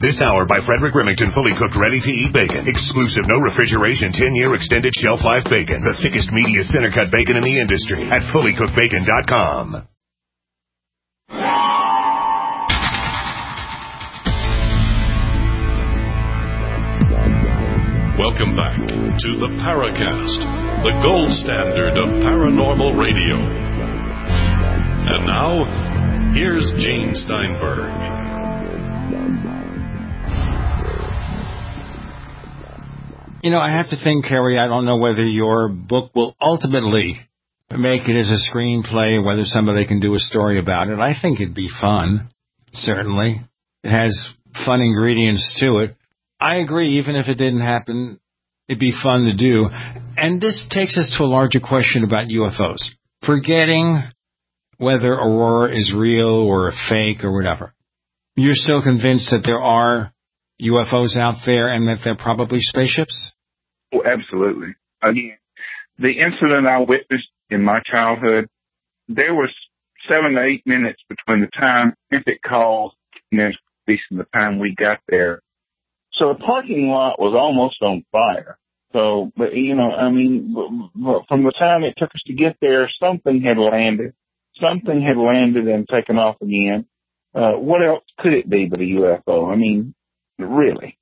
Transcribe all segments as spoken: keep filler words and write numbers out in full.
This hour by Frederick Remington, fully cooked, ready-to-eat bacon. Exclusive, no refrigeration, ten-year extended shelf life bacon. The thickest, meatiest, center-cut bacon in the industry at fully cooked bacon dot com. Welcome back to the Paracast, the gold standard of paranormal radio. And now, here's Gene Steinberg. You know, I have to think, Kerry, I don't know whether your book will ultimately make it as a screenplay, whether somebody can do a story about it. I think it'd be fun, certainly. It has fun ingredients to it. I agree, even if it didn't happen, it'd be fun to do. And this takes us to a larger question about U F Os. Forgetting whether Aurora is real or a fake or whatever, you're still convinced that there are U F Os out there and that they're probably spaceships? Oh, absolutely. Again, the incident I witnessed in my childhood, there was seven to eight minutes between the time it calls and then the time we got there. So the parking lot was almost on fire. So, but, you know, I mean, from the time it took us to get there, something had landed. Something had landed and taken off again. Uh, what else could it be but a U F O? I mean, really.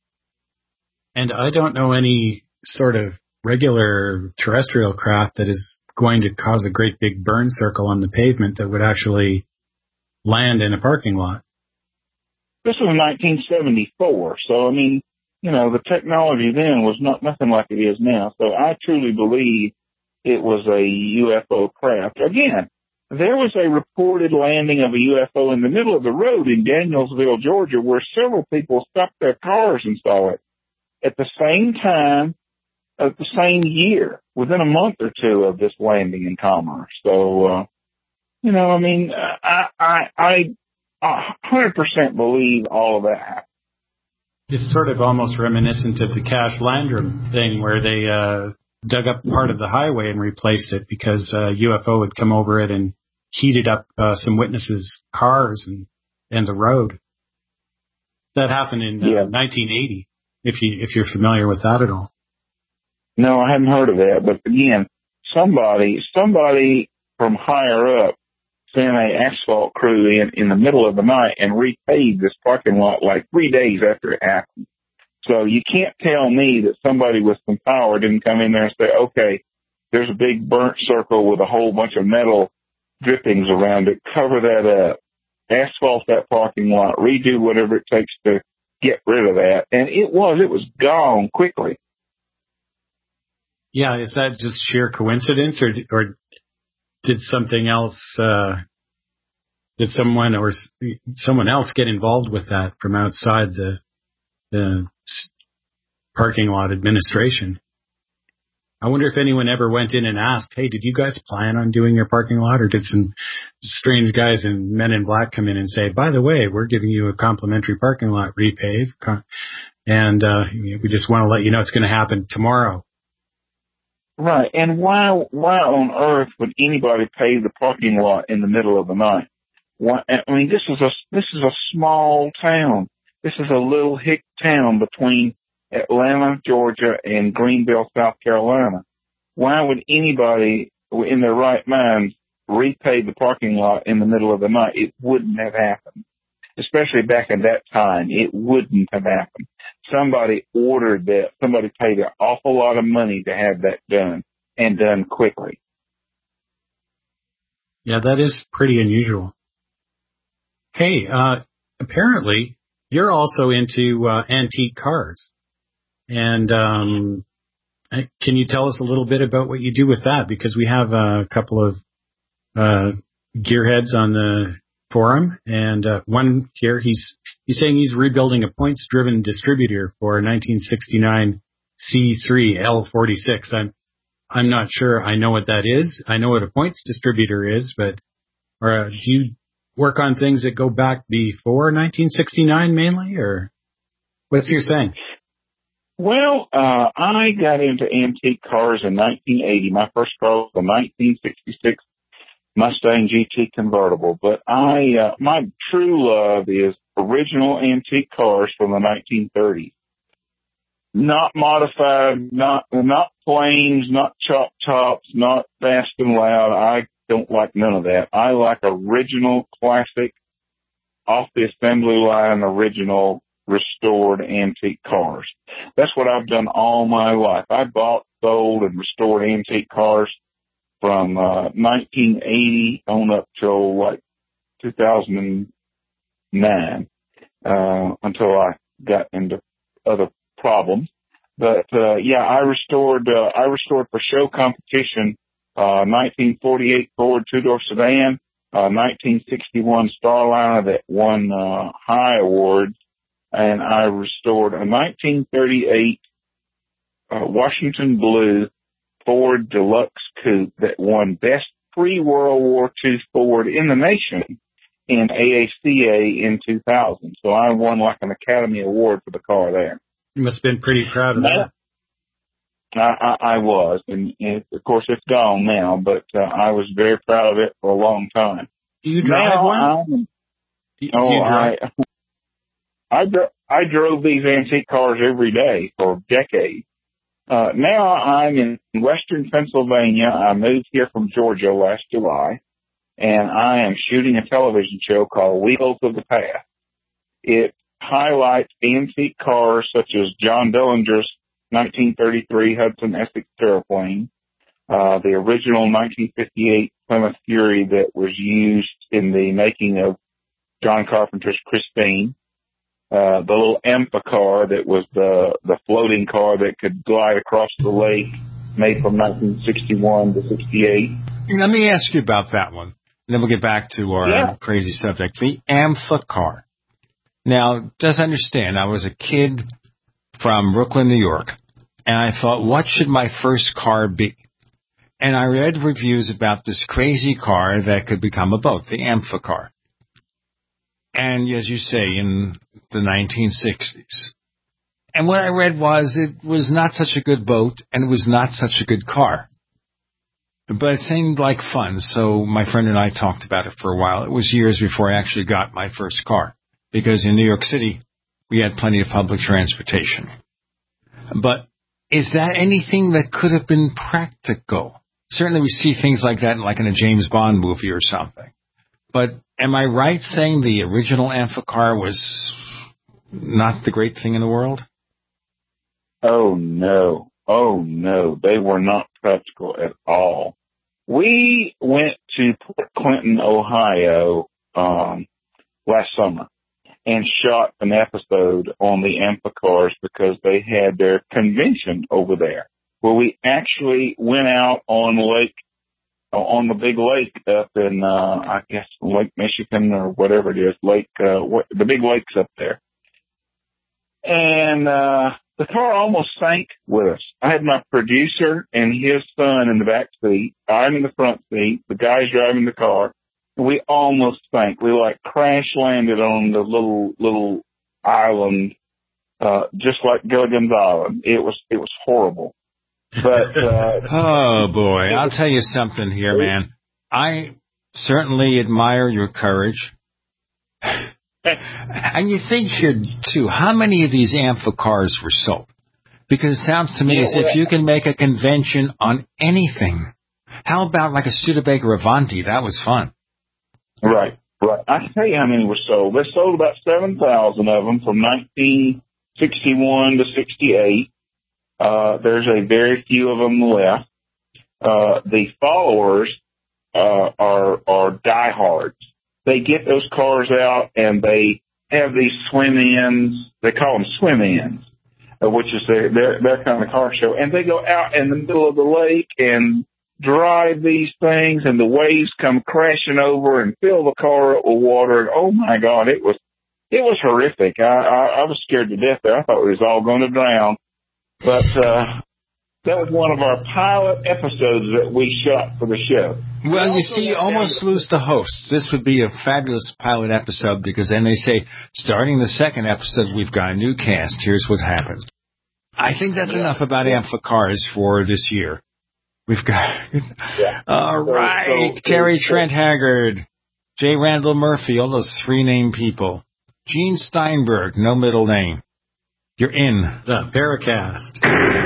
And I don't know any sort of regular terrestrial craft that is going to cause a great big burn circle on the pavement that would actually land in a parking lot. This was nineteen seventy-four, so, I mean, you know, the technology then was not nothing like it is now. So I truly believe it was a U F O craft. Again, there was a reported landing of a U F O in the middle of the road in Danielsville, Georgia, where several people stopped their cars and saw it at the same time, at the same year, within a month or two of this landing in Commerce. So, uh, you know, I mean, I, I, I, one hundred percent believe all of that happened. It's sort of almost reminiscent of the Cash Landrum thing where they uh, dug up part of the highway and replaced it because a U F O had come over it and heated up uh, some witnesses' cars and, and the road. That happened in uh, yeah. nineteen eighty, if, you, if you're familiar with that at all. No, I hadn't heard of that. But again, somebody, somebody from higher up sent an asphalt crew in in the middle of the night and repaved this parking lot like three days after it happened. So you can't tell me that somebody with some power didn't come in there and say, okay, there's a big burnt circle with a whole bunch of metal drippings around it. Cover that up, asphalt that parking lot, redo whatever it takes to get rid of that. And it was, it was gone quickly. Yeah, is that just sheer coincidence, or or did something else, uh, did someone or someone else get involved with that from outside the the parking lot administration? I wonder if anyone ever went in and asked, hey, did you guys plan on doing your parking lot, or did some strange guys in Men in Black come in and say, by the way, we're giving you a complimentary parking lot repave, and uh, we just want to let you know it's going to happen tomorrow. Right, and why why on earth would anybody pave the parking lot in the middle of the night? Why, I mean, this is a this is a small town. This is a little hick town between Atlanta, Georgia, and Greenville, South Carolina. Why would anybody in their right mind repave the parking lot in the middle of the night? It wouldn't have happened, especially back in that time. It wouldn't have happened. Somebody ordered that. Somebody paid an awful lot of money to have that done, and done quickly. Yeah, that is pretty unusual. Hey, uh, apparently you're also into uh, antique cars. And um, can you tell us a little bit about what you do with that? Because we have a couple of uh, gearheads on the forum, and uh, one here, he's he's saying he's rebuilding a points-driven distributor for a nineteen sixty-nine C three L forty-six. I'm I'm not sure I know what that is. I know what a points distributor is, but or uh, do you work on things that go back before nineteen sixty-nine mainly, or what's your saying? Well, uh, I got into antique cars in nineteen eighty. My first car was a nineteen sixty-six Mustang G T convertible. But I, uh, my true love is original antique cars from the nineteen thirties. Not modified, not not planes, not chop tops, not fast and loud. I don't like none of that. I like original, classic, off the assembly line, original, restored antique cars. That's what I've done all my life. I bought, sold, and restored antique cars from uh, nineteen eighty on up till like two thousand nine, uh, until I got into other problems. But uh, yeah, I restored. Uh, I restored for show competition. Uh, nineteen forty-eight Ford two-door sedan, uh, nineteen sixty-one Starliner that won uh, high awards, and I restored a nineteen thirty-eight uh, Washington Blue Ford Deluxe Coupe that won Best Pre-World War Two Ford in the nation in A A C A in two thousand. So I won like an Academy Award for the car there. You must have been pretty proud of that. I, I, I was, and, and of course it's gone now, but uh, I was very proud of it for a long time. Do you drive now, one? I'm, Do, do oh, you drive? I, I, dro- I drove these antique cars every day for decades. Uh, now I'm in western Pennsylvania. I moved here from Georgia last July, and I am shooting a television show called Wheels of the Past. It highlights antique cars such as John Dillinger's nineteen thirty-three Hudson Essex Terraplane, uh, the original nineteen fifty-eight Plymouth Fury that was used in the making of John Carpenter's Christine, uh, the little Ampha car that was the, the floating car that could glide across the lake, made from nineteen sixty-one to sixty-eight. Let me ask you about that one, and then we'll get back to our Yeah. crazy subject, the Ampha car. Now, just understand, I was a kid from Brooklyn, New York, and I thought, what should my first car be? And I read reviews about this crazy car that could become a boat, the Ampha car. And as you say, in the nineteen sixties. And what I read was it was not such a good boat, and it was not such a good car. But it seemed like fun, so my friend and I talked about it for a while. It was years before I actually got my first car, because in New York City, we had plenty of public transportation. But is that anything that could have been practical? Certainly we see things like that in, like in a James Bond movie or something. But am I right saying the original Ampha car was not the great thing in the world? Oh, no. Oh, no. They were not practical at all. We went to Port Clinton, Ohio, um, last summer and shot an episode on the Ampha cars because they had their convention over there, where we actually went out on Lake, on the big lake up in, uh, I guess Lake Michigan or whatever it is, Lake, uh, what, the big lake's up there. And, uh, the car almost sank with us. I had my producer and his son in the back seat. I'm in the front seat. The guy's driving the car. We almost sank. We like crash landed on the little, little island, uh, just like Gilligan's Island. It was, it was horrible. But, uh, oh boy, I'll tell you something here, man. I certainly admire your courage. And you think here too, how many of these Ampha cars were sold? Because it sounds to me as if you can make a convention on anything. How about like a Studebaker Avanti? That was fun. Right, right. I can tell you how many were sold. They sold about seven thousand of them from nineteen sixty-one to sixty-eight. Uh, there's a very few of them left. Uh, the followers, uh, are, are diehards. They get those cars out and they have these swim-ins. They call them swim-ins, uh, which is their, their, their kind of car show. And they go out in the middle of the lake and drive these things, and the waves come crashing over and fill the car up with water. And oh my God, it was, it was horrific. I, I, I was scared to death there. I thought we was all going to drown. But, uh, that was one of our pilot episodes that we shot for the show. Well, you see, you almost lose the hosts. This would be a fabulous pilot episode because then they say, starting the second episode, we've got a new cast. Here's what happened. I think that's yeah. enough about Ampha cars for this year. We've got, yeah. all right, so, so, Terry so, Trent Haggard, J. Randall Murphy, all those three named people. Gene Steinberg, no middle name. You're in the Paracast.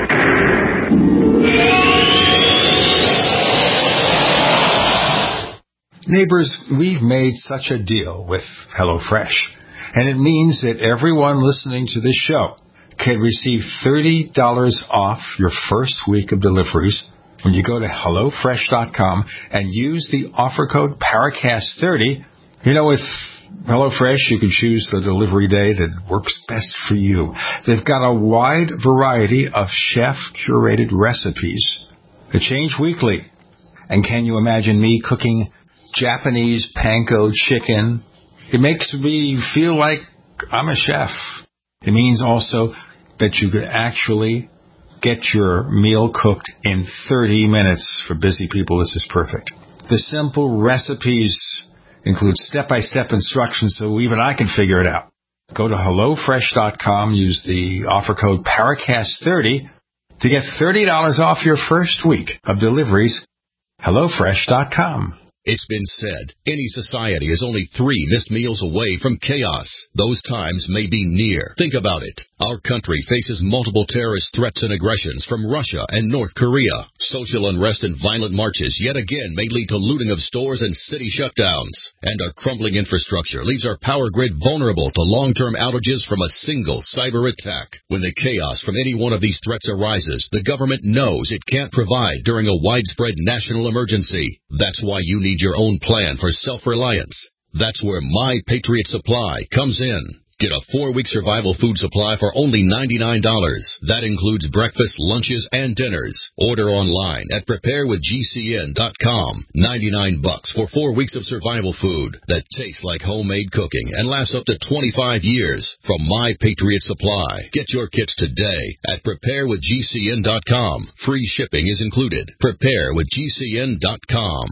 Neighbors, we've made such a deal with HelloFresh, and it means that everyone listening to this show can receive thirty dollars off your first week of deliveries when you go to hello fresh dot com and use the offer code Paracast thirty. You know, with HelloFresh, you can choose the delivery day that works best for you. They've got a wide variety of chef-curated recipes that change weekly. And can you imagine me cooking Japanese panko chicken? It makes me feel like I'm a chef. It means also that you could actually get your meal cooked in thirty minutes. For busy people, this is perfect. The simple recipes include step-by-step instructions so even I can figure it out. Go to hello fresh dot com, use the offer code Paracast thirty to get thirty dollars off your first week of deliveries. hello fresh dot com. It's been said, any society is only three missed meals away from chaos. Those times may be near. Think about it. Our country faces multiple terrorist threats and aggressions from Russia and North Korea. Social unrest and violent marches yet again may lead to looting of stores and city shutdowns. And our crumbling infrastructure leaves our power grid vulnerable to long-term outages from a single cyber attack. When the chaos from any one of these threats arises, the government knows it can't provide during a widespread national emergency. That's why you need your own plan for self-reliance. That's where My Patriot Supply comes in. Get a four-week survival food supply for only ninety-nine dollars. That includes breakfast, lunches, and dinners. Order online at prepare with G C N dot com. ninety-nine bucks for four weeks of survival food that tastes like homemade cooking and lasts up to twenty-five years from My Patriot Supply. Get your kits today at prepare with G C N dot com. Free shipping is included. prepare with G C N dot com.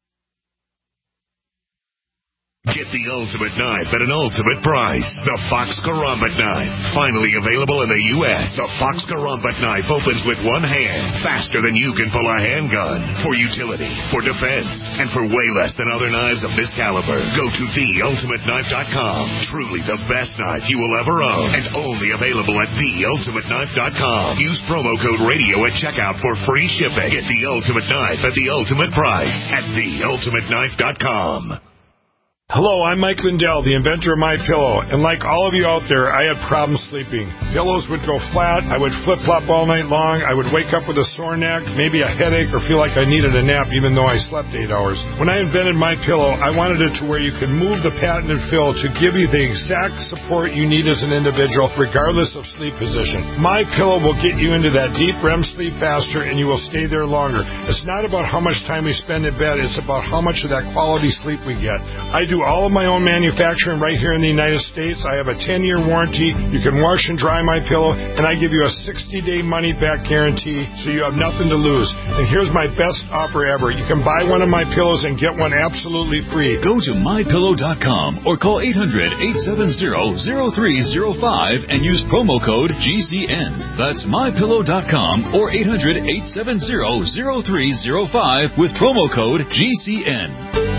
Get the ultimate knife at an ultimate price. The Fox Karambit knife. Finally available in the U S The Fox Karambit knife opens with one hand, faster than you can pull a handgun. For utility, for defense, and for way less than other knives of this caliber. Go to the ultimate knife dot com. Truly the best knife you will ever own. And only available at the ultimate knife dot com. Use promo code radio at checkout for free shipping. Get the ultimate knife at the ultimate price at the ultimate knife dot com. Hello, I'm Mike Lindell, the inventor of MyPillow, and like all of you out there, I had problems sleeping. Pillows would go flat, I would flip-flop all night long, I would wake up with a sore neck, maybe a headache, or feel like I needed a nap even though I slept eight hours. When I invented MyPillow, I wanted it to where you could move the patented fill to give you the exact support you need as an individual, regardless of sleep position. MyPillow will get you into that deep R E M sleep faster, and you will stay there longer. It's not about how much time we spend in bed, it's about how much of that quality sleep we get. I do all of my own manufacturing right here in the United States. I have a ten-year warranty. You can wash and dry my pillow, and I give you a sixty-day money-back guarantee, so you have nothing to lose. And here's my best offer ever. You can buy one of my pillows and get one absolutely free. Go to my pillow dot com or call eight hundred, eight seven zero, zero three zero five and use promo code G C N. That's my pillow dot com or eight hundred, eight seven zero, zero three zero five with promo code G C N.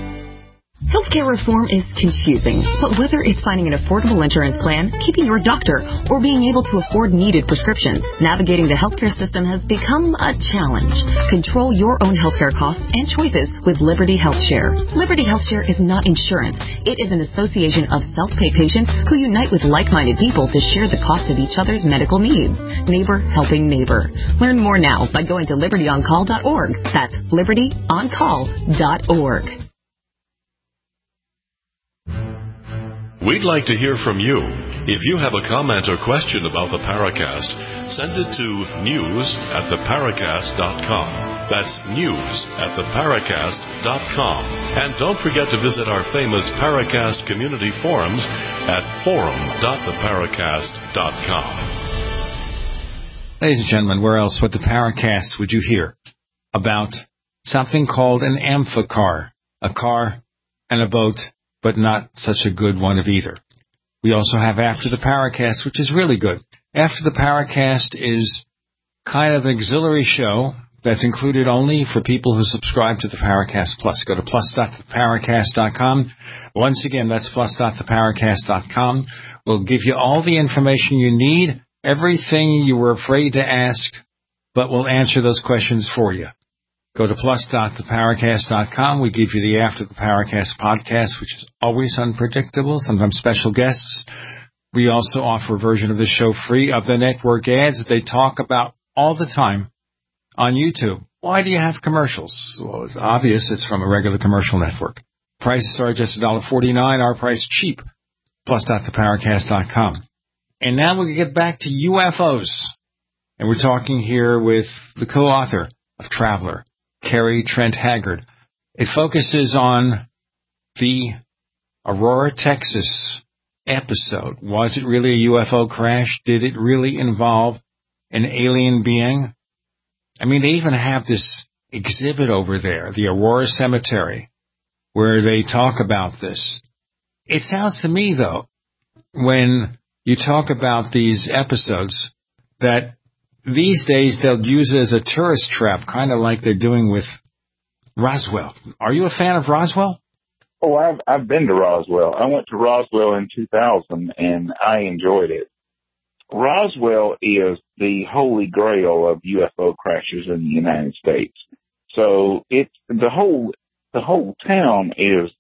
Healthcare reform is confusing, but whether it's finding an affordable insurance plan, keeping your doctor, or being able to afford needed prescriptions, navigating the healthcare system has become a challenge. Control your own healthcare costs and choices with Liberty HealthShare. Liberty HealthShare is not insurance. It is an association of self-pay patients who unite with like-minded people to share the cost of each other's medical needs. Neighbor helping neighbor. Learn more now by going to liberty on call dot org. That's liberty on call dot org. We'd like to hear from you. If you have a comment or question about the Paracast, send it to news at the paracast dot com. That's news at the paracast dot com. And don't forget to visit our famous Paracast community forums at forum dot the paracast dot com. Ladies and gentlemen, where else with the Paracast would you hear about something called an amphicar, a car and a boat, but not such a good one of either. We also have After the Paracast, which is really good. After the Paracast is kind of an auxiliary show That's included only for people who subscribe to the Paracast Plus. Go to plus dot the paracast dot com. Once again, that's plus dot the paracast dot com. We'll give you all the information you need, everything you were afraid to ask, but we'll answer those questions for you. Go to plus dot the paracast dot com. We give you the After the Paracast podcast, which is always unpredictable, sometimes special guests. We also offer a version of the show free of the network ads that they talk about all the time on YouTube. Why do you have commercials? Well, it's obvious. It's from a regular commercial network. Prices are just one dollar forty-nine. Our price cheap. plus dot the paracast dot com. And now we get back to U F Os. And we're talking here with the co-author of Traveler, Kerry Trent Haggard. It focuses on the Aurora, Texas episode. Was it really a U F O crash? Did it really involve an alien being? I mean, they even have this exhibit over there, the Aurora Cemetery, where they talk about this. It sounds to me, though, when you talk about these episodes, that these days they'll use it as a tourist trap, kind of like they're doing with Roswell. Are you a fan of Roswell? Oh, I've, I've been to Roswell. I went to Roswell in two thousand, and I enjoyed it. Roswell is the holy grail of U F O crashes in the United States. So it's the whole the whole town is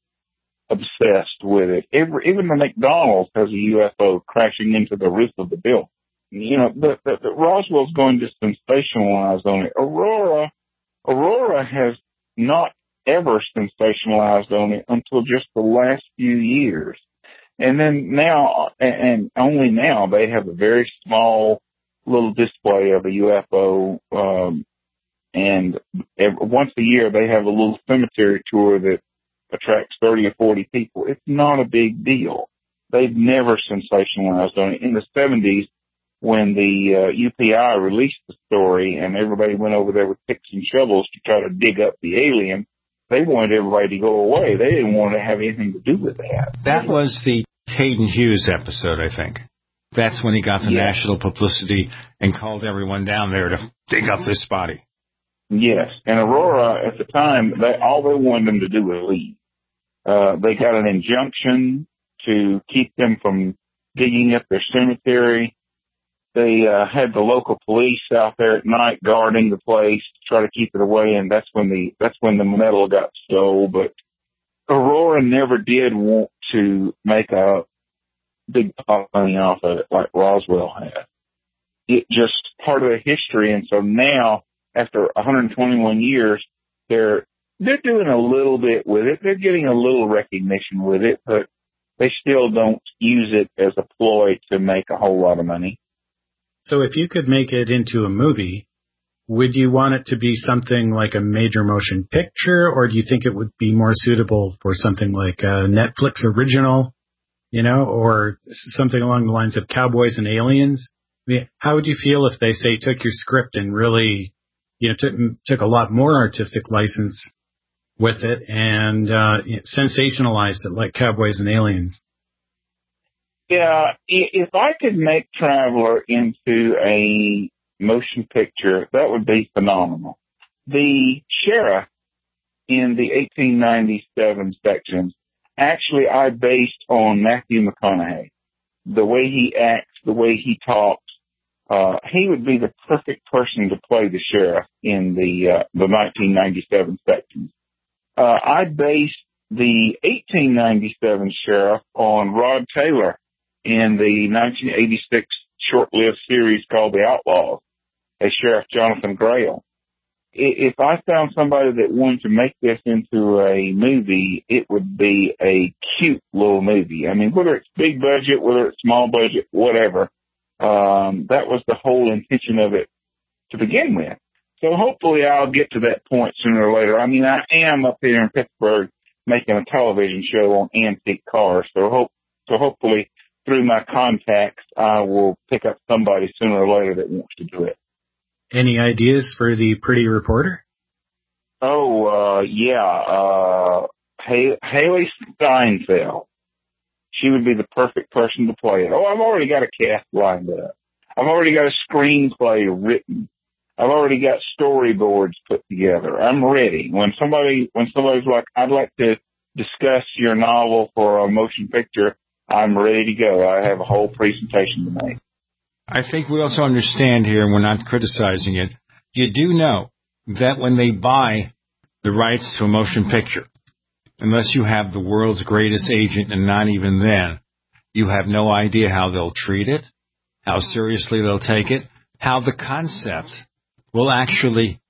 obsessed with it. Every, even the McDonald's has a U F O crashing into the roof of the building. You know, the, the, the Roswell's going to sensationalize on it. Aurora, Aurora has not ever sensationalized on it until just the last few years. And then now, and only now, they have a very small little display of a U F O, um, and every, once a year they have a little cemetery tour that attracts thirty or forty people. It's not a big deal. They've never sensationalized on it. In the seventies, when the uh, U P I released the story and everybody went over there with picks and shovels to try to dig up the alien, they wanted everybody to go away. They didn't want to have anything to do with that. That was the Hayden Hughes episode, I think. That's when he got the yeah. national publicity and called everyone down there to dig up this body. Yes, and Aurora, at the time, they, all they wanted them to do was leave. Uh, they got an injunction to keep them from digging up their cemetery. They uh, had the local police out there at night guarding the place to try to keep it away, and that's when the that's when the metal got stole. But Aurora never did want to make a big pot of money off of it like Roswell had. It just part of the history, and so now, after one hundred twenty-one years, they're they're doing a little bit with it. They're getting a little recognition with it, but they still don't use it as a ploy to make a whole lot of money. So if you could make it into a movie, would you want it to be something like a major motion picture, or do you think it would be more suitable for something like a Netflix original, you know, or something along the lines of Cowboys and Aliens? I mean, how would you feel if they, say, took your script and really, you know, took, took a lot more artistic license with it and uh, you know, sensationalized it like Cowboys and Aliens? Yeah, if I could make Traveler into a motion picture, that would be phenomenal. The sheriff in the eighteen ninety-seven sections, actually I based on Matthew McConaughey. The way he acts, the way he talks, uh, he would be the perfect person to play the sheriff in the, uh, the nineteen ninety-seven sections. Uh, I based the eighteen ninety-seven sheriff on Rod Taylor in the nineteen eighty-six short-lived series called The Outlaws, as Sheriff Jonathan Grail. If I found somebody that wanted to make this into a movie, it would be a cute little movie. I mean, whether it's big budget, whether it's small budget, whatever, um, that was the whole intention of it to begin with. So hopefully I'll get to that point sooner or later. I mean, I am up here in Pittsburgh making a television show on antique cars, so hope so hopefully through my contacts, I will pick up somebody sooner or later that wants to do it. Any ideas for the pretty reporter? Oh, uh, yeah, uh, Hay- Haley Steinfeld. She would be the perfect person to play it. Oh, I've already got a cast lined up. I've already got a screenplay written. I've already got storyboards put together. I'm ready. When somebody, when somebody's like, I'd like to discuss your novel for a motion picture, I'm ready to go. I have a whole presentation to make. I think we also understand here, and we're not criticizing it, you do know that when they buy the rights to a motion picture, unless you have the world's greatest agent, and not even then, you have no idea how they'll treat it, how seriously they'll take it, how the concept will actually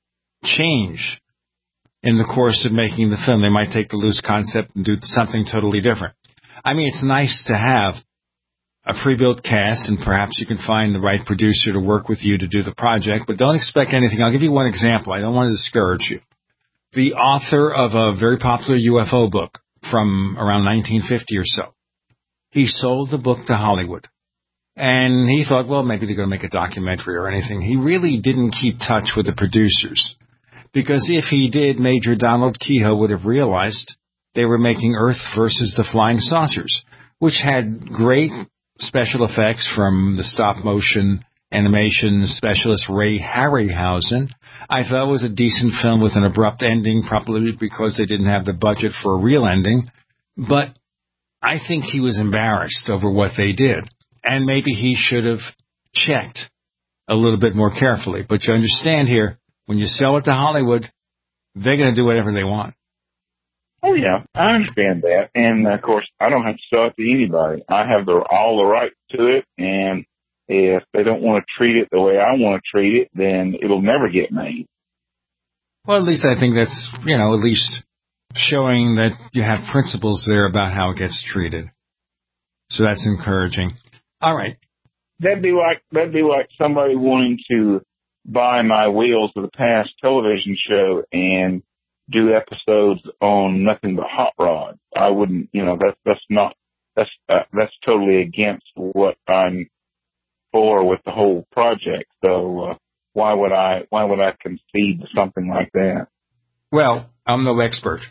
change in the course of making the film. They might take the loose concept and do something totally different. I mean, it's nice to have a pre-built cast, and perhaps you can find the right producer to work with you to do the project, but don't expect anything. I'll give you one example. I don't want to discourage you. The author of a very popular U F O book from around nineteen fifty or so, he sold the book to Hollywood. And he thought, well, maybe they're going to make a documentary or anything. He really didn't keep touch with the producers, because if he did, Major Donald Kehoe would have realized they were making Earth versus the Flying Saucers, which had great special effects from the stop-motion animation specialist Ray Harryhausen. I thought it was a decent film with an abrupt ending, probably because they didn't have the budget for a real ending. But I think he was embarrassed over what they did. And maybe he should have checked a little bit more carefully. But you understand here, when you sell it to Hollywood, they're going to do whatever they want. Oh, yeah, I understand that. And, of course, I don't have to sell it to anybody. I have the, all the right to it, and if they don't want to treat it the way I want to treat it, then it'll never get made. Well, at least I think that's, you know, at least showing that you have principles there about how it gets treated. So that's encouraging. All right. That'd be like, that'd be like somebody wanting to buy my Wheels of the Past television show and do episodes on nothing but hot rods. I wouldn't, you know, that's, that's not, that's, uh, that's totally against what I'm for with the whole project. So, uh, why would I, why would I concede to something like that? Well, I'm no expert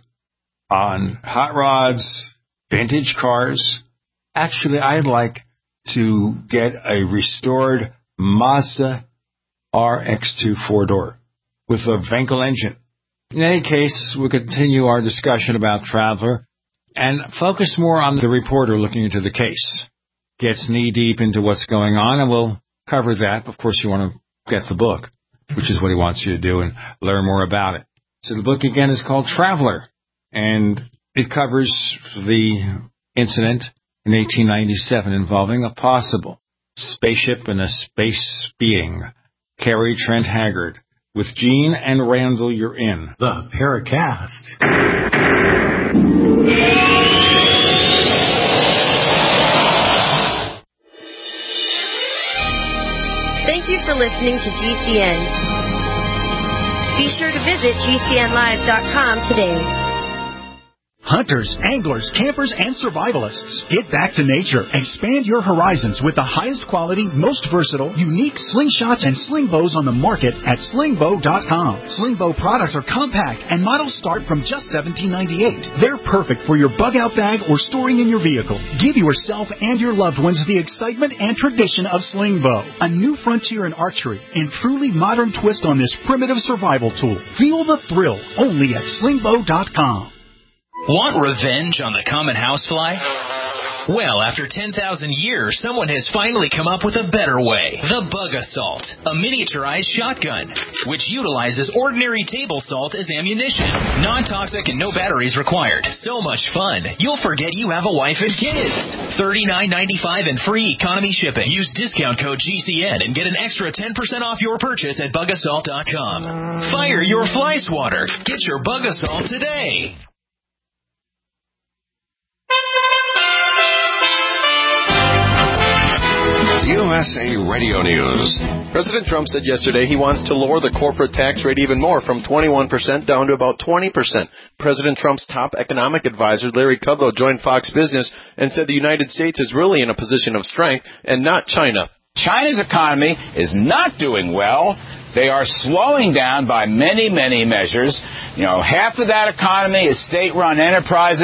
on hot rods, vintage cars. Actually, I'd like to get a restored Mazda R X two four-door with a Wankel engine. In any case, we'll continue our discussion about Traveler and focus more on the reporter looking into the case. Gets knee-deep into what's going on, and we'll cover that. Of course, you want to get the book, which is what he wants you to do, and learn more about it. So the book, again, is called Traveler, and it covers the incident in eighteen ninety-seven involving a possible spaceship and a space being. Carrie Trent Haggard. With Gene and Randall, you're in the Paracast. Thank you for listening to G C N. Be sure to visit G C N live dot com today. Hunters, anglers, campers, and survivalists. Get back to nature. Expand your horizons with the highest quality, most versatile, unique slingshots and sling bows on the market at sling bow dot com. Sling bow products are compact and models start from just seventeen ninety-eight. They're perfect for your bug-out bag or storing in your vehicle. Give yourself and your loved ones the excitement and tradition of sling bow. A new frontier in archery and truly modern twist on this primitive survival tool. Feel the thrill only at sling bow dot com. Want revenge on the common housefly? Well, after ten thousand years, someone has finally come up with a better way. The Bug Assault, a miniaturized shotgun, which utilizes ordinary table salt as ammunition. Non-toxic and no batteries required. So much fun, you'll forget you have a wife and kids. thirty-nine ninety-five and free economy shipping. Use discount code G C N and get an extra ten percent off your purchase at bug assault dot com. Fire your fly swatter. Get your Bug Assault today. U S A Radio News. President Trump said yesterday he wants to lower the corporate tax rate even more, from twenty-one percent down to about twenty percent. President Trump's top economic advisor, Larry Kudlow, joined Fox Business and said the United States is really in a position of strength and not China. China's economy is not doing well. They are slowing down by many, many measures. You know, half of that economy is state-run enterprises.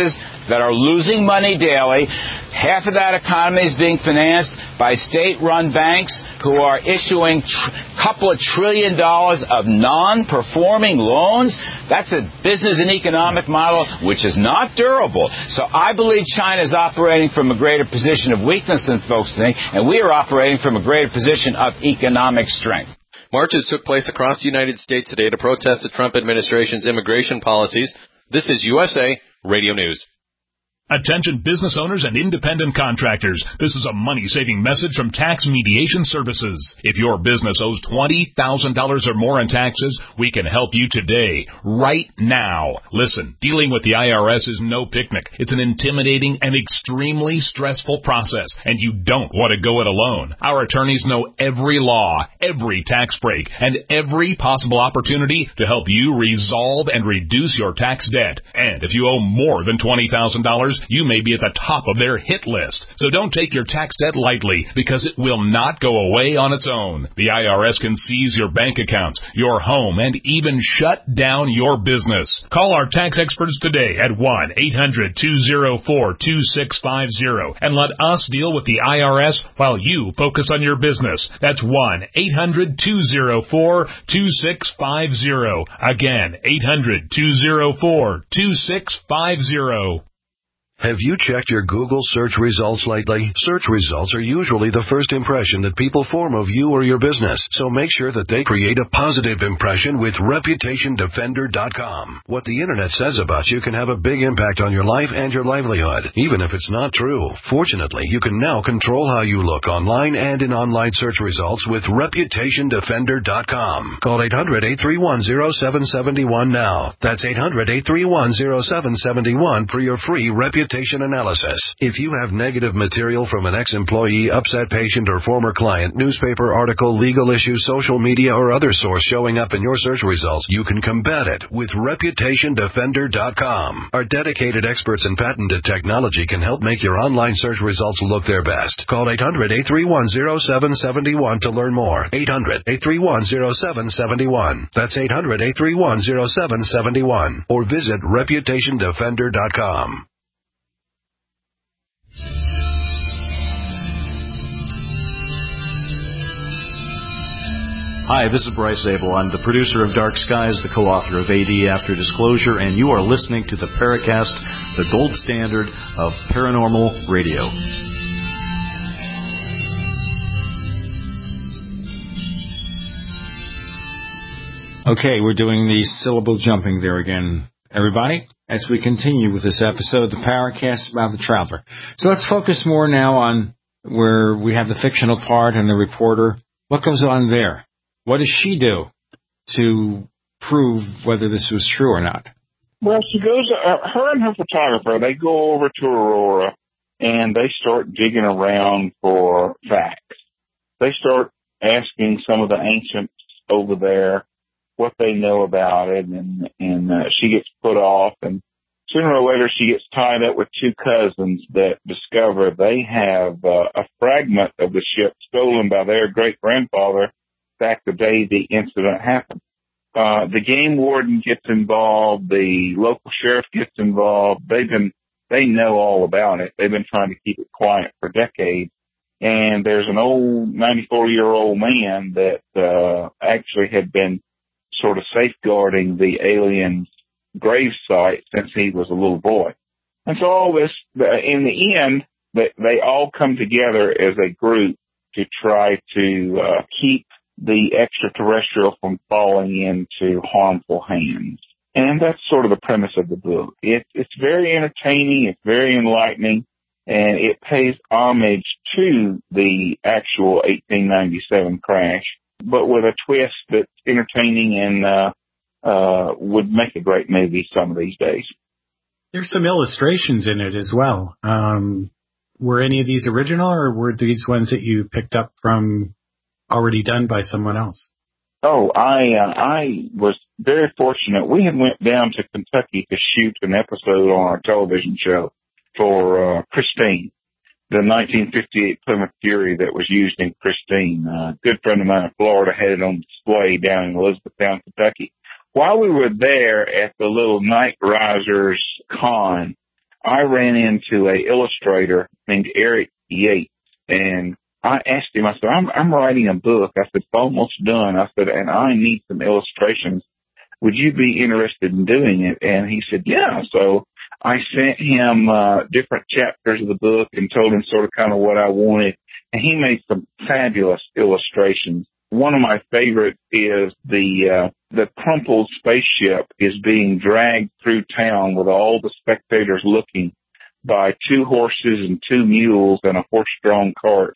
that are losing money daily. Half of that economy is being financed by state-run banks who are issuing a tr- couple of trillion dollars of non-performing loans. That's a business and economic model which is not durable. So I believe China is operating from a greater position of weakness than folks think, and we are operating from a greater position of economic strength. Marches took place across the United States today to protest the Trump administration's immigration policies. This is U S A Radio News. Attention business owners and independent contractors. This is a money-saving message from Tax Mediation Services. If your business owes twenty thousand dollars or more in taxes, we can help you today, right now. Listen, dealing with the I R S is no picnic. It's an intimidating and extremely stressful process, and you don't want to go it alone. Our attorneys know every law, every tax break, and every possible opportunity to help you resolve and reduce your tax debt. And if you owe more than twenty thousand dollars, you may be at the top of their hit list. So don't take your tax debt lightly, because it will not go away on its own. The I R S can seize your bank accounts, your home, and even shut down your business. Call our tax experts today at one eight hundred two oh four two six five oh and let us deal with the I R S while you focus on your business. That's one eight hundred two oh four two six five oh. Again, eight hundred two oh four two six five oh. Have you checked your Google search results lately? Search results are usually the first impression that people form of you or your business, so make sure that they create a positive impression with Reputation Defender dot com. What the Internet says about you can have a big impact on your life and your livelihood, even if it's not true. Fortunately, you can now control how you look online and in online search results with Reputation Defender dot com. Call eight hundred eight three one oh seven seven one now. That's eight hundred eight three one oh seven seven one for your free Reputation analysis. If you have negative material from an ex-employee, upset patient, or former client, newspaper article, legal issue, social media, or other source showing up in your search results, you can combat it with Reputation Defender dot com. Our dedicated experts in patented technology can help make your online search results look their best. Call eight hundred eight three one oh seven seven one to learn more. eight hundred eight three one oh seven seven one. That's eight hundred eight three one oh seven seven one. Or visit Reputation Defender dot com. Hi, this is Bryce Abel. I'm the producer of Dark Skies, the co-author of A D After Disclosure, and you are listening to the Paracast, the gold standard of paranormal radio. Okay, we're doing the syllable jumping there again, everybody, as we continue with this episode, the Paracast about the traveler. So let's focus more now on where we have the fictional part and the reporter. What goes on there? What does she do to prove whether this was true or not? Well, she goes, uh, her and her photographer, they go over to Aurora and they start digging around for facts. They start asking some of the ancients over there what they know about it, and, and uh, she gets put off, and sooner or later she gets tied up with two cousins that discover they have uh, a fragment of the ship stolen by their great-grandfather back the day the incident happened. Uh, the game warden gets involved. The local sheriff gets involved. They've been, they know all about it. They've been trying to keep it quiet for decades. And there's an old ninety-four-year-old man that uh, actually had been sort of safeguarding the alien's grave site since he was a little boy. And so all this, in the end, they, they all come together as a group to try to uh, keep the extraterrestrial from falling into harmful hands. And that's sort of the premise of the book. It, it's very entertaining, it's very enlightening, and it pays homage to the actual eighteen ninety-seven crash, but with a twist that's entertaining and uh, uh, would make a great movie some of these days. There's some illustrations in it as well. Um, were any of these original, or were these ones that you picked up from already done by someone else? Oh, I uh, I was very fortunate. We had went down to Kentucky to shoot an episode on our television show for uh, Christine, the nineteen fifty-eight Plymouth Fury that was used in Christine. Uh, a good friend of mine in Florida had it on display down in Elizabethtown, Kentucky. While we were there at the little Night Risers con, I ran into a illustrator named Eric Yates, and I asked him, I said, I'm, I'm writing a book. I said, it's almost done. I said, and I need some illustrations. Would you be interested in doing it? And he said, yeah. So I sent him uh, different chapters of the book and told him sort of kind of what I wanted. And he made some fabulous illustrations. One of my favorites is the uh, the crumpled spaceship is being dragged through town with all the spectators looking by two horses and two mules and a horse-drawn cart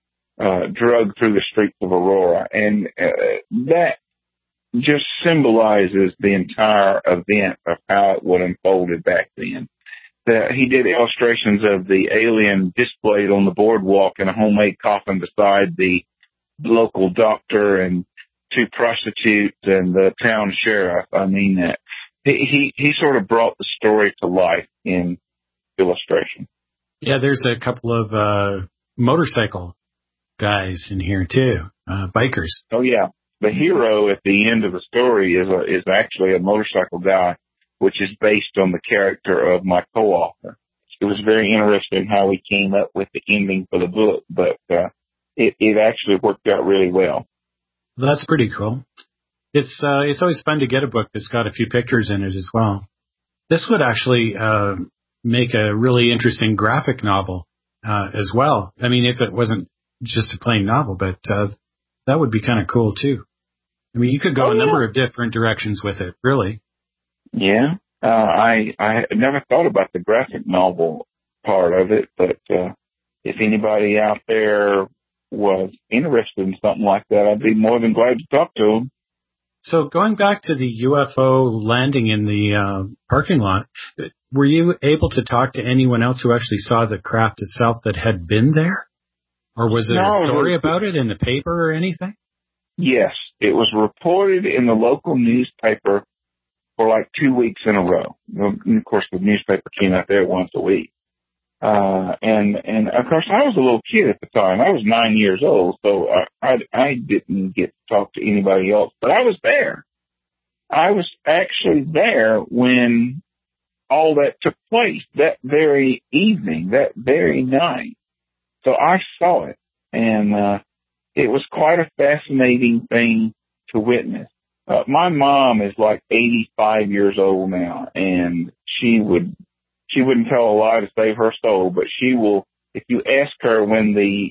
uh, dragged through the streets of Aurora. And uh, that just symbolizes the entire event of how it would unfolded back then. The, he did illustrations of the alien displayed on the boardwalk in a homemade coffin beside the local doctor and two prostitutes and the town sheriff. I mean, uh, he, he, he sort of brought the story to life in illustration. Yeah, there's a couple of uh, motorcycle guys in here too, uh, bikers. Oh yeah. The hero at the end of the story is a, is actually a motorcycle guy, which is based on the character of my co-author. It was very interesting how we came up with the ending for the book, but uh, it, it actually worked out really well. That's pretty cool. It's uh, it's always fun to get a book that's got a few pictures in it as well. This would actually uh, make a really interesting graphic novel uh, as well. I mean, if it wasn't just a plain novel, but uh, that would be kind of cool too. I mean, you could go oh, a number yeah. of different directions with it, really. Yeah, uh, I I never thought about the graphic novel part of it, but uh, if anybody out there was interested in something like that, I'd be more than glad to talk to them. So going back to the U F O landing in the uh, parking lot, were you able to talk to anyone else who actually saw the craft itself that had been there? Or was there no, a story about it in the paper or anything? Yes, it was reported in the local newspaper for like two weeks in a row. And of course, the newspaper came out there once a week. Uh, and, and of course, I was a little kid at the time. I was nine years old, so I, I, I didn't get to talk to anybody else, but I was there. I was actually there when all that took place that very evening, that very night. So I saw it, and, uh, it was quite a fascinating thing to witness. Uh, my mom is like eighty-five years old now, and she would, she wouldn't tell a lie to save her soul, but she will, if you ask her when the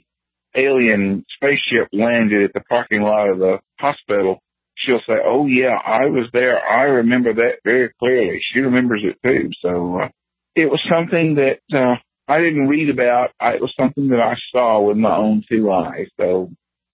alien spaceship landed at the parking lot of the hospital, she'll say, oh yeah, I was there. I remember that very clearly. She remembers it too. So, uh, it was something that, uh, I didn't read about. I, it was something that I saw with my own two eyes. So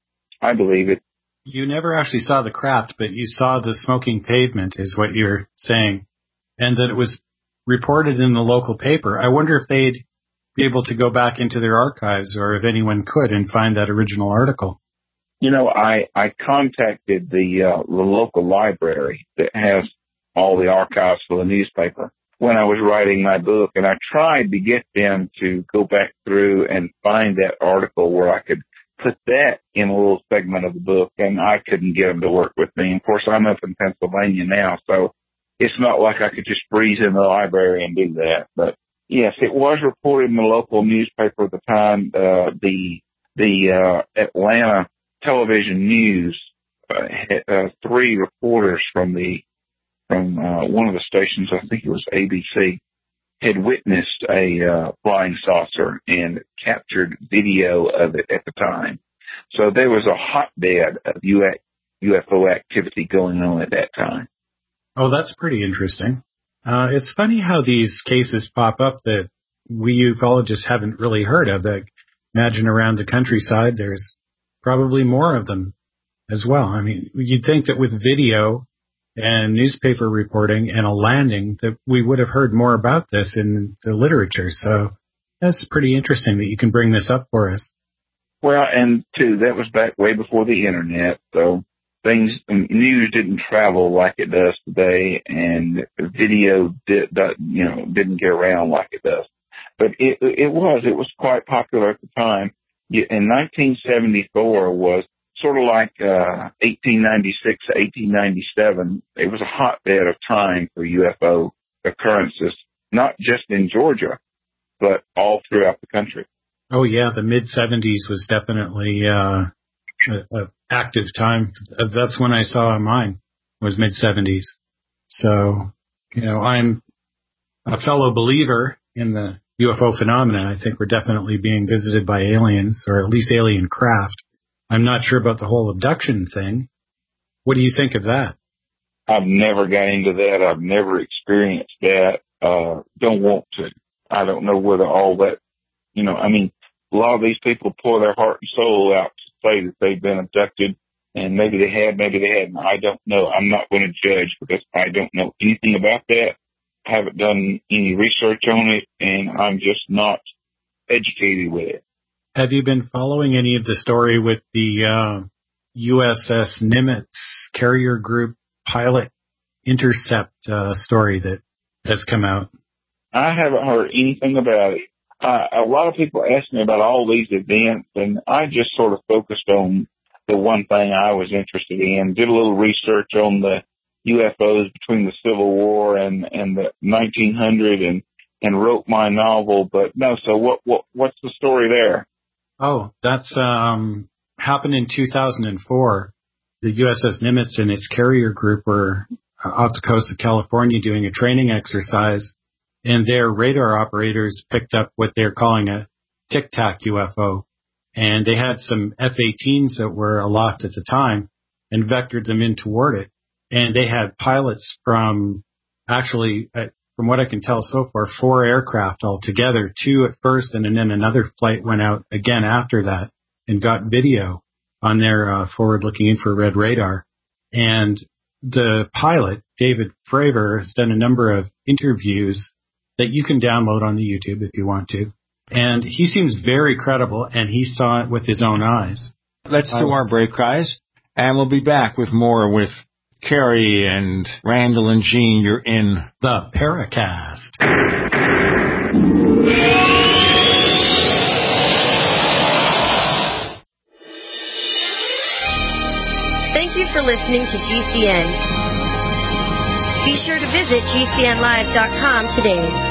I believe it. You never actually saw the craft, but you saw the smoking pavement is what you're saying, and that it was reported in the local paper. I wonder if they'd be able to go back into their archives, or if anyone could, and find that original article. You know, I, I contacted the, uh, the local library that has all the archives for the newspaper when I was writing my book, and I tried to get them to go back through and find that article where I could put that in a little segment of the book, and I couldn't get them to work with me. Of course, I'm up in Pennsylvania now, so it's not like I could just breeze in the library and do that. But yes, it was reported in the local newspaper at the time. Uh, the the uh, Atlanta Television News uh, had, uh, three reporters from the from uh, one of the stations, I think it was A B C, had witnessed a uh, flying saucer and captured video of it at the time. So there was a hotbed of U F O activity going on at that time. Oh, that's pretty interesting. Uh, it's funny how these cases pop up that we ufologists haven't really heard of. That imagine around the countryside, there's probably more of them as well. I mean, you'd think that with video and newspaper reporting and a landing that we would have heard more about this in the literature. So that's pretty interesting that you can bring this up for us. Well, and too, that was back way before the internet. So things, news didn't travel like it does today, and video did, you know, didn't get around like it does. But it, it was, it was quite popular at the time. In nineteen seventy-four was sort of like uh eighteen ninety-six, eighteen ninety-seven. It was a hotbed of time for U F O occurrences. not just in Georgia, but all throughout the country. Oh yeah, the mid seventies was definitely uh, an active time. That's when I saw mine, was mid seventies. So, you know, I'm a fellow believer in the U F O phenomena. I think we're definitely being visited by aliens, or at least alien craft. I'm not sure about the whole abduction thing. What do you think of that? I've never got into that. I've never experienced that. Uh, don't want to. I don't know whether all that, you know, I mean, a lot of these people pour their heart and soul out to say that they've been abducted, and maybe they had, maybe they hadn't. I don't know. I'm not going to judge because I don't know anything about that. I haven't done any research on it, and I'm just not educated with it. Have you been following any of the story with the uh, U S S Nimitz carrier group pilot intercept uh, story that has come out? I haven't heard anything about it. Uh, a lot of people ask me about all these events, and I just sort of focused on the one thing I was interested in, did a little research on the U F Os between the Civil War and, and the nineteen hundred and, and wrote my novel. But no, so what, what, what's the story there? Oh, that's um, happened in two thousand four. The U S S Nimitz and its carrier group were uh, off the coast of California doing a training exercise, and their radar operators picked up what they're calling a Tic Tac U F O. And they had some F eighteens that were aloft at the time and vectored them in toward it. And they had pilots from, actually, uh, from what I can tell so far, four aircraft altogether, two at first, and then another flight went out again after that and got video on their uh, forward-looking infrared radar. And the pilot, David Fravor, has done a number of interviews that you can download on the YouTube if you want to. And he seems very credible, and he saw it with his own eyes. Let's do our break, guys, and we'll be back with more with Kerry and Randall and Gene. You're in the Paracast. Thank you for listening to G C N. Be sure to visit G C N live dot com today.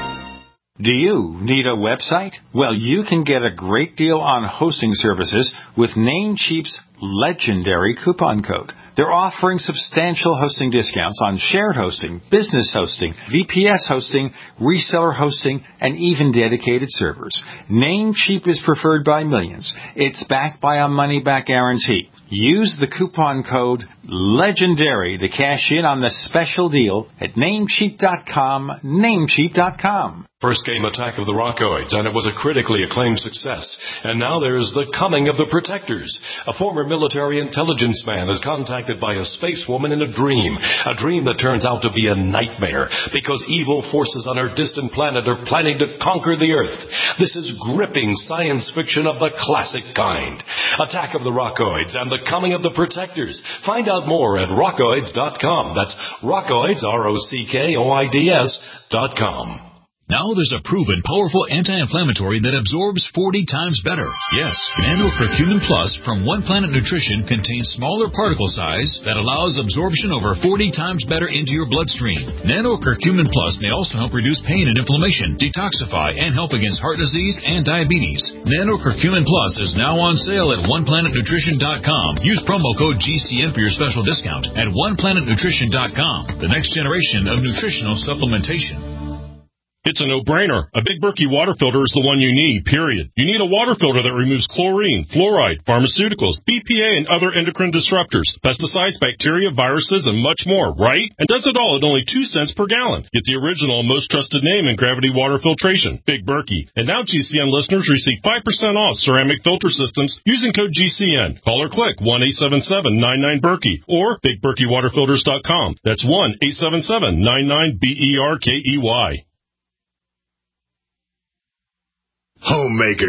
Do you need a website? Well, you can get a great deal on hosting services with Namecheap's legendary coupon code. They're offering substantial hosting discounts on shared hosting, business hosting, V P S hosting, reseller hosting, and even dedicated servers. Namecheap is preferred by millions. It's backed by a money-back guarantee. Use the coupon code LEGENDARY to cash in on the special deal at Namecheap dot com, Namecheap dot com. First came Attack of the Rockoids, and it was a critically acclaimed success. And now there's The Coming of the Protectors. A former military intelligence man is contacted by a space woman in a dream. A dream that turns out to be a nightmare because evil forces on her distant planet are planning to conquer the Earth. This is gripping science fiction of the classic kind. Attack of the Rockoids and The Coming of the Protectors. Find out more at rockoids dot com. That's Rockoids, R O C K O I D S dot com. Now there's a proven, powerful anti-inflammatory that absorbs forty times better. Yes, Nano-Curcumin Plus from One Planet Nutrition contains smaller particle size that allows absorption over forty times better into your bloodstream. Nano-Curcumin Plus may also help reduce pain and inflammation, detoxify, and help against heart disease and diabetes. Nano-Curcumin Plus is now on sale at one planet nutrition dot com. Use promo code G C N for your special discount at one planet nutrition dot com. The next generation of nutritional supplementation. It's a no-brainer. A Big Berkey water filter is the one you need, period. You need a water filter that removes chlorine, fluoride, pharmaceuticals, B P A, and other endocrine disruptors, pesticides, bacteria, viruses, and much more, right? And does it all at only two cents per gallon. Get the original and most trusted name in gravity water filtration, Big Berkey. And now G C N listeners receive five percent off ceramic filter systems using code G C N. Call or click one eight seven seven nine nine Berkey or big berkey water filters dot com. That's one eight seven seven nine nine B E R K E Y. Homemakers,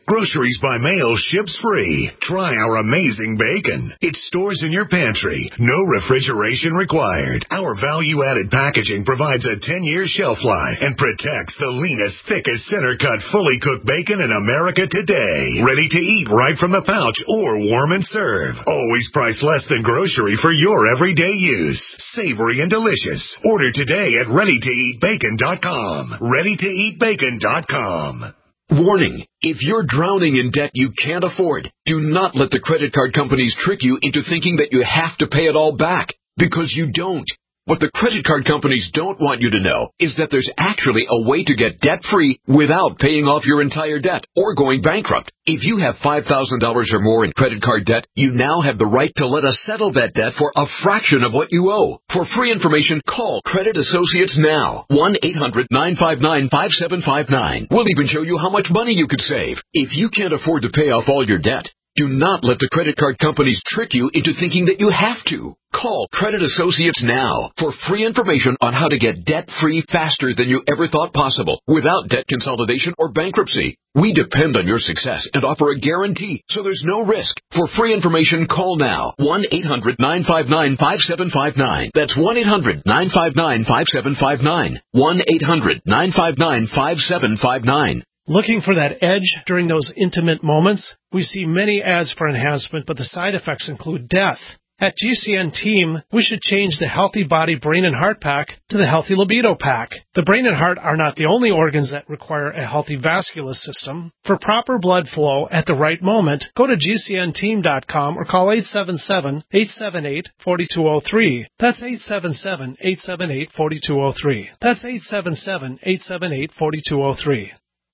Groceries by mail ships free. Try our amazing bacon. It stores in your pantry. No refrigeration required. Our value-added packaging provides a ten-year shelf life and protects the leanest, thickest, center-cut, fully cooked bacon in America today. Ready to eat right from the pouch or warm and serve. Always priced less than grocery for your everyday use. Savory and delicious. Order today at ready to eat bacon dot com. ready to eat bacon dot com. Warning, if you're drowning in debt you can't afford, do not let the credit card companies trick you into thinking that you have to pay it all back, because you don't. What the credit card companies don't want you to know is that there's actually a way to get debt-free without paying off your entire debt or going bankrupt. If you have five thousand dollars or more in credit card debt, you now have the right to let us settle that debt for a fraction of what you owe. For free information, call Credit Associates now. one eight hundred nine five nine five seven five nine. We'll even show you how much money you could save. If you can't afford to pay off all your debt, do not let the credit card companies trick you into thinking that you have to. Call Credit Associates now for free information on how to get debt-free faster than you ever thought possible without debt consolidation or bankruptcy. We depend on your success and offer a guarantee, so there's no risk. For free information, call now. one eight hundred nine five nine five seven five nine. That's one eight hundred nine five nine five seven five nine. one eight hundred nine five nine five seven five nine. Looking for that edge during those intimate moments? We see many ads for enhancement, but the side effects include death. At G C N Team, we should change the Healthy Body, Brain, and Heart Pack to the Healthy Libido Pack. The brain and heart are not the only organs that require a healthy vascular system. For proper blood flow at the right moment, go to G C N team dot com or call eight seven seven, eight seven eight, four two zero three. That's eight seven seven, eight seven eight, four two zero three. That's eight seven seven, eight seven eight, four two zero three.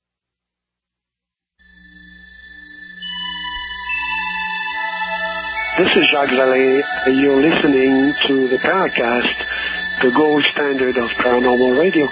This is Jacques Vallée. You're listening to the Paracast, the gold standard of paranormal radio.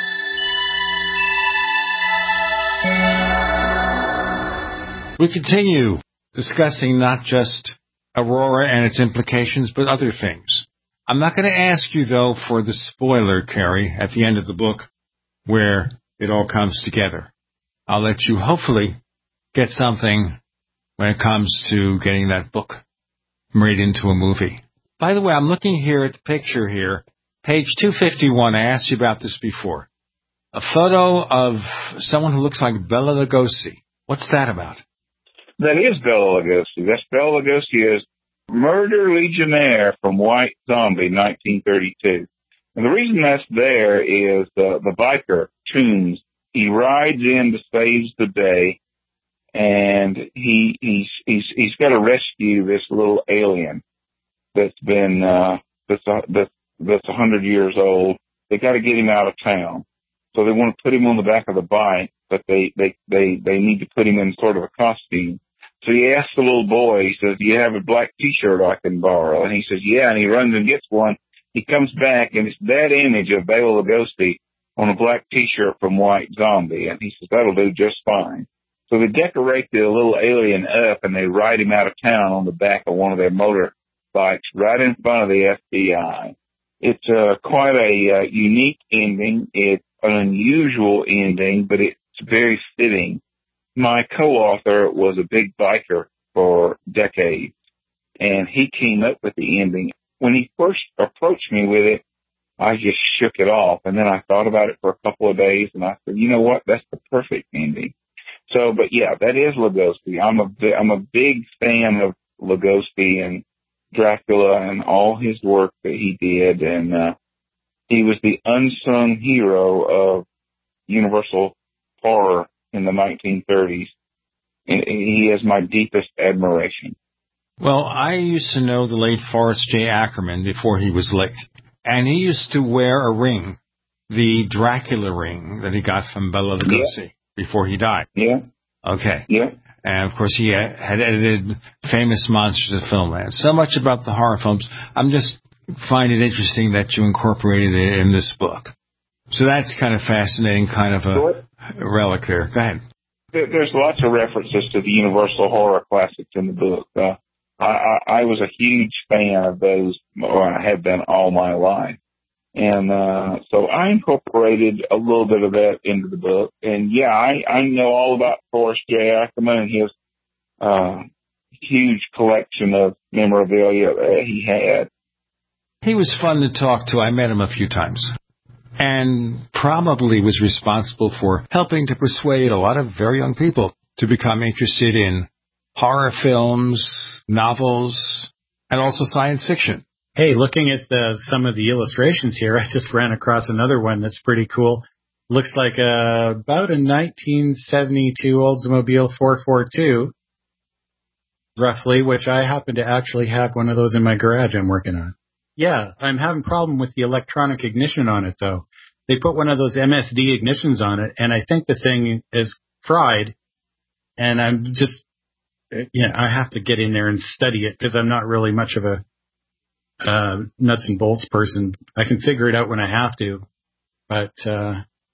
We continue discussing not just Aurora and its implications, but other things. I'm not going to ask you, though, for the spoiler, Carrie, at the end of the book, where it all comes together. I'll let you hopefully get something when it comes to getting that book made into a movie. By the way, I'm looking here at the picture here, page two fifty-one. I asked you about this before. A photo of someone who looks like Bela Lugosi. What's that about? That is Bela Lugosi. That's Bela Lugosi is Murder Legionnaire from White Zombie, nineteen thirty-two. And the reason that's there is uh, the biker, Tombs. He rides in to save the day. And he he's he's he's got to rescue this little alien that's been uh that's a, that's that's a hundred years old. They got to get him out of town, so they want to put him on the back of the bike, but they they they they need to put him in sort of a costume. So he asks the little boy. He says, "Do you have a black T-shirt I can borrow?" And he says, "Yeah." And he runs and gets one. He comes back, and it's that image of Bela Lugosi on a black T-shirt from White Zombie, and he says that'll do just fine. So they decorate the little alien up, and they ride him out of town on the back of one of their motorbikes right in front of the F B I. It's uh, quite a uh, unique ending. It's an unusual ending, but it's very fitting. My co-author was a big biker for decades, and he came up with the ending. When he first approached me with it, I just shook it off, and then I thought about it for a couple of days, and I said, you know what, that's the perfect ending. So, but yeah, that is Lugosi. I'm a, I'm a big fan of Lugosi and Dracula and all his work that he did. And, uh, he was the unsung hero of Universal horror in the nineteen thirties. And he has my deepest admiration. Well, I used to know the late Forrest J. Ackerman before he was late. And he used to wear a ring, the Dracula ring that he got from Bela Lugosi. Yeah. Before he died. Yeah. Okay. Yeah. And, of course, he had edited famous monsters of filmland. So much about the horror films. I'm just find it interesting that you incorporated it in this book. So that's kind of fascinating, kind of a, a relic there. Go ahead. There's lots of references to the Universal horror classics in the book. Uh, I, I, I was a huge fan of those, or I have been all my life. And uh, so I incorporated a little bit of that into the book. And, yeah, I, I know all about Forrest J. Ackerman and his uh, huge collection of memorabilia that he had. He was fun to talk to. I met him a few times. And probably was responsible for helping to persuade a lot of very young people to become interested in horror films, novels, and also science fiction. Hey, looking at the, some of the illustrations here, I just ran across another one that's pretty cool. Looks like a, about a nineteen seventy-two Oldsmobile four forty-two, roughly, which I happen to actually have one of those in my garage I'm working on. Yeah, I'm having a problem with the electronic ignition on it, though. They put one of those M S D ignitions on it, and I think the thing is fried, and I'm just, you know, I have to get in there and study it because I'm not really much of a uh, nuts and bolts person. I can figure it out when I have to, but uh,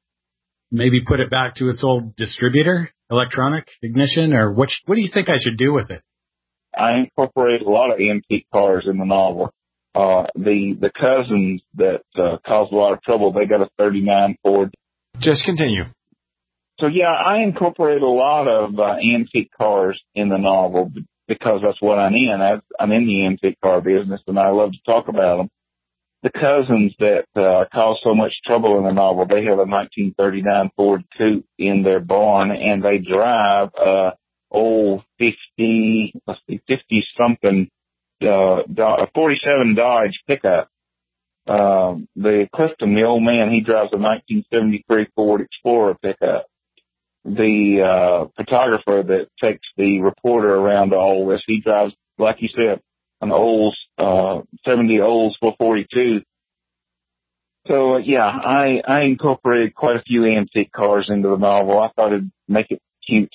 maybe put it back to its old distributor, electronic ignition, or what, what do you think I should do with it? I incorporate a lot of antique cars in the novel. Uh, the, the cousins that, uh, caused a lot of trouble, they got a thirty-nine Ford. Just continue. So yeah, I incorporate a lot of, uh, antique cars in the novel because that's what I'm in. I, I'm in the antique car business and I love to talk about them. The cousins that, uh, caused so much trouble in the novel, they have a nineteen thirty-nine Ford Coupe in their barn and they drive, uh, old fifty, let's see, fifty something, Uh, a forty-seven Dodge pickup. Um, the Clifton, the old man, he drives a nineteen seventy-three Ford Explorer pickup. The uh, photographer that takes the reporter around to all this, he drives, like you said, an Olds, uh, seventy Olds four forty-two. So, uh, yeah, I, I incorporated quite a few antique cars into the novel. I thought it'd make it cute.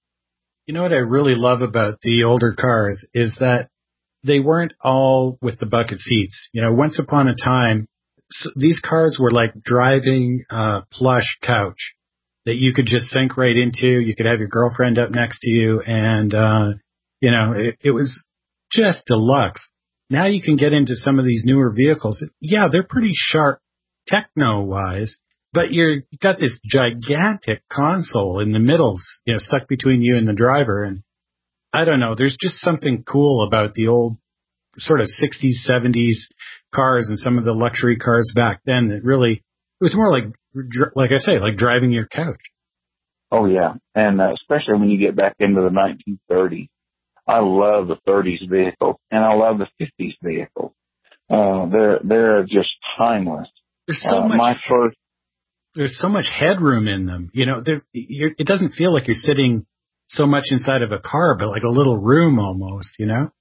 You know what I really love about the older cars is that they weren't all with the bucket seats. You know, once upon a time, these cars were like driving a plush couch that you could just sink right into. You could have your girlfriend up next to you, and, uh, you know, it, it was just deluxe. Now you can get into some of these newer vehicles. Yeah, they're pretty sharp techno-wise, but you're, you've got this gigantic console in the middle, you know, stuck between you and the driver, and I don't know. There's just something cool about the old sort of sixties, seventies cars and some of the luxury cars back then that really, it was more like, like I say, like driving your couch. Oh, yeah. And uh, especially when you get back into the nineteen thirties. I love the thirties vehicles and I love the fifties vehicles. Uh, they're, they're just timeless. There's so uh, much, my first, there's so much headroom in them. You know, you're, it doesn't feel like you're sitting so much inside of a car, but like a little room almost, you know?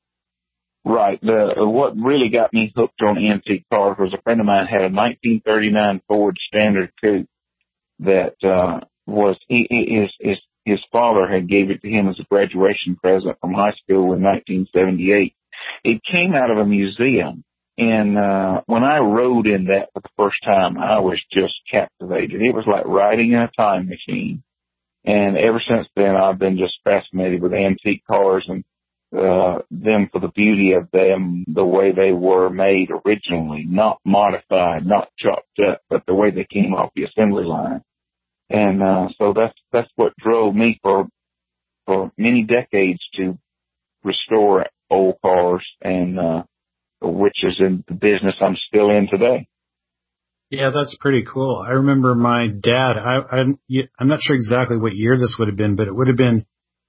Right. The, what really got me hooked on antique cars was a friend of mine had a nineteen thirty-nine Ford Standard Coupe that, uh, was, he, his, his, his father had gave it to him as a graduation present from high school in nineteen seventy-eight. It came out of a museum. And, uh, when I rode in that for the first time, I was just captivated. It was like riding in a time machine. And ever since then, I've been just fascinated with antique cars and uh them for the beauty of them, the way they were made originally, not modified, not chopped up, but the way they came off the assembly line. And uh so that's that's what drove me for for many decades to restore old cars, and uh which is in the business I'm still in today. Yeah, that's pretty cool. I remember my dad, I, I, I'm not sure exactly what year this would have been, but it would have been,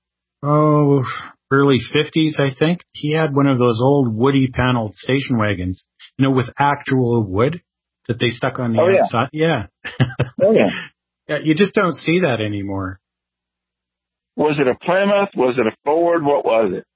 oh, early fifties, I think. He had one of those old woody paneled station wagons, you know, with actual wood that they stuck on the oh, outside. Yeah. yeah. Oh, yeah. Yeah. You just don't see that anymore. Was it a Plymouth? Was it a Ford? What was it?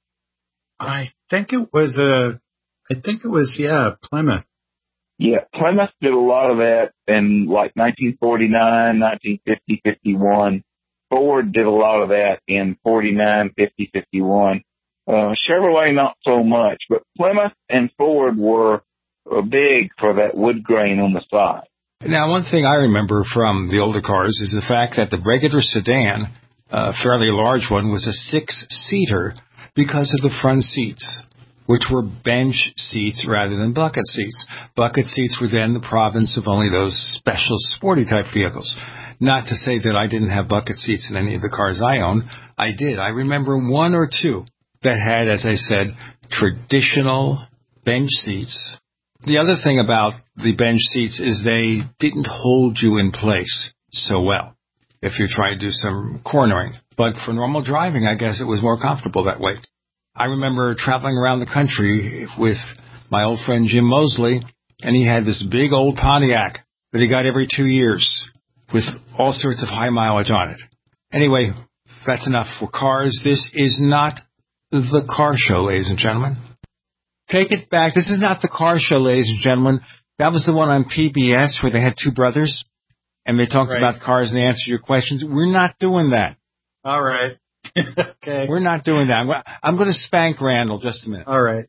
I think it was a, I think it was, yeah, Plymouth. Yeah, Plymouth did a lot of that in like nineteen forty-nine, nineteen fifty, fifty-one. Ford did a lot of that in forty-nine, fifty, fifty-one. Uh, Chevrolet, not so much, but Plymouth and Ford were uh, big for that wood grain on the side. Now, one thing I remember from the older cars is the fact that the regular sedan, a fairly large one, was a six-seater because of the front seats, which were bench seats rather than bucket seats. Bucket seats were then the province of only those special sporty type vehicles. Not to say that I didn't have bucket seats in any of the cars I owned. I did. I remember one or two that had, as I said, traditional bench seats. The other thing about the bench seats is they didn't hold you in place so well if you're trying to do some cornering. But for normal driving, I guess it was more comfortable that way. I remember traveling around the country with my old friend Jim Mosley, and he had this big old Pontiac that he got every two years with all sorts of high mileage on it. Anyway, that's enough for cars. This is not the car show, ladies and gentlemen. Take it back. This is not the car show, ladies and gentlemen. That was the one on P B S where they had two brothers, and they talked right. about cars and they answered your questions. We're not doing that. All right. Okay. We're not doing that. I'm going to spank Randall just a minute. All right.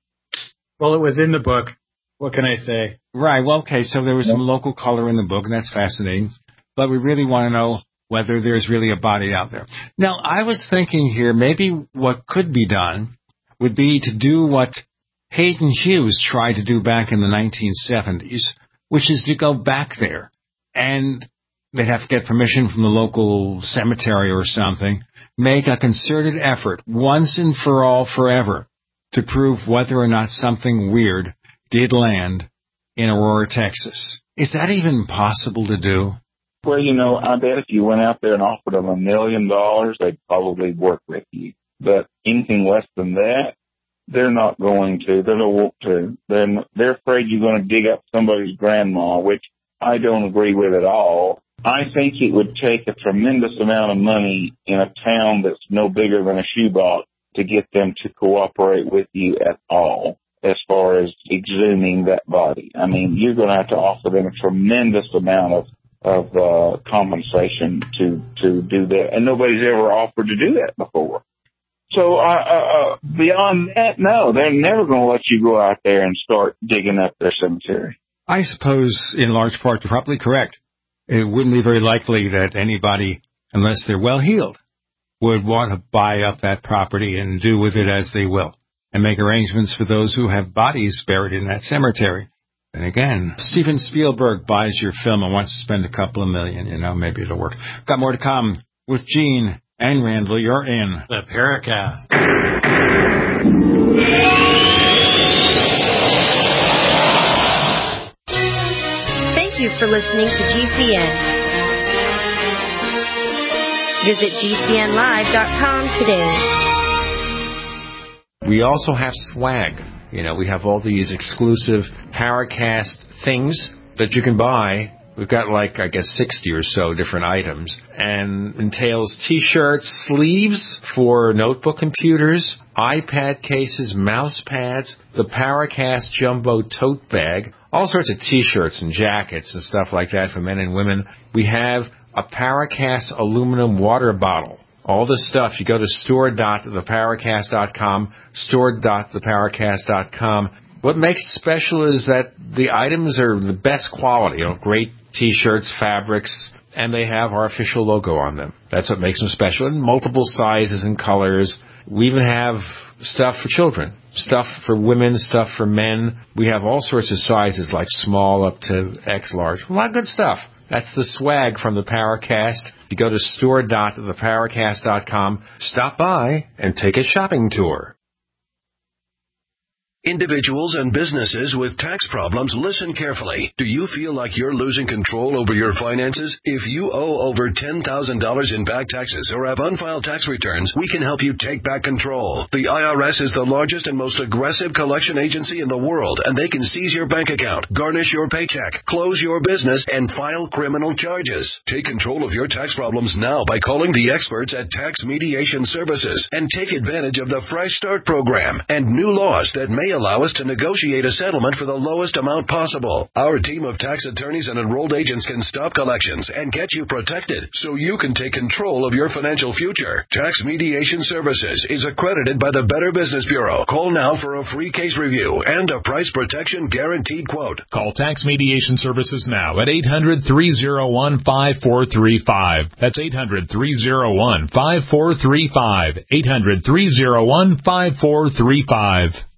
Well, it was in the book. What can I say? Right. Well, okay. So there was some local color in the book, and that's fascinating. But we really want to know whether there's really a body out there. Now, I was thinking here, maybe what could be done would be to do what Hayden Hughes tried to do back in the nineteen seventies, which is to go back there. And they'd have to get permission from the local cemetery or something, make a concerted effort once and for all forever to prove whether or not something weird did land in Aurora, Texas. Is that even possible to do? Well, you know, I bet if you went out there and offered them a million dollars, they'd probably work with you. But anything less than that, they're not going to. They don't want to. They're, they're afraid you're going to dig up somebody's grandma, which I don't agree with at all. I think it would take a tremendous amount of money in a town that's no bigger than a shoebox to get them to cooperate with you at all as far as exhuming that body. I mean, you're going to have to offer them a tremendous amount of of uh, compensation to to do that, and nobody's ever offered to do that before. So uh, uh, beyond that, no, they're never going to let you go out there and start digging up their cemetery. I suppose, in large part, you're probably correct. It wouldn't be very likely that anybody, unless they're well-heeled, would want to buy up that property and do with it as they will, and make arrangements for those who have bodies buried in that cemetery. And again, Steven Spielberg buys your film and wants to spend a couple of million, you know, maybe it'll work. Got more to come with Gene and Randall. You're in the Paracast. Thank you for listening to G C N. Visit G C N live dot com today. We also have swag. You know, we have all these exclusive Paracast things that you can buy. We've got like, I guess, sixty or so different items, and entails T-shirts, sleeves for notebook computers, iPad cases, mouse pads, the Paracast Jumbo Tote Bag, all sorts of T-shirts and jackets and stuff like that for men and women. We have a Paracast aluminum water bottle. All this stuff, you go to store dot the paracast dot com, store dot the paracast dot com. What makes it special is that the items are the best quality, you know, great T-shirts, fabrics, and they have our official logo on them. That's what makes them special, in multiple sizes and colors. We even have stuff for children, stuff for women, stuff for men. We have all sorts of sizes, like small up to X large. A lot of good stuff. That's the swag from the Paracast. You go to store dot the paracast dot com, stop by, and take a shopping tour. Individuals and businesses with tax problems, listen carefully. Do you feel like you're losing control over your finances? If you owe over ten thousand dollars in back taxes or have unfiled tax returns, we can help you take back control. The I R S is the largest and most aggressive collection agency in the world, and they can seize your bank account, garnish your paycheck, close your business, and file criminal charges. Take control of your tax problems now by calling the experts at Tax Mediation Services and take advantage of the Fresh Start program and new laws that may allow us to negotiate a settlement for the lowest amount possible. Our team of tax attorneys and enrolled agents can stop collections and get you protected so you can take control of your financial future. Tax Mediation Services is accredited by the Better Business Bureau. Call now for a free case review and a price protection guaranteed quote. Call Tax Mediation Services now at eight hundred, three oh one, five four three five. That's eight hundred, three oh one, five four three five. eight hundred, three oh one, five four three five.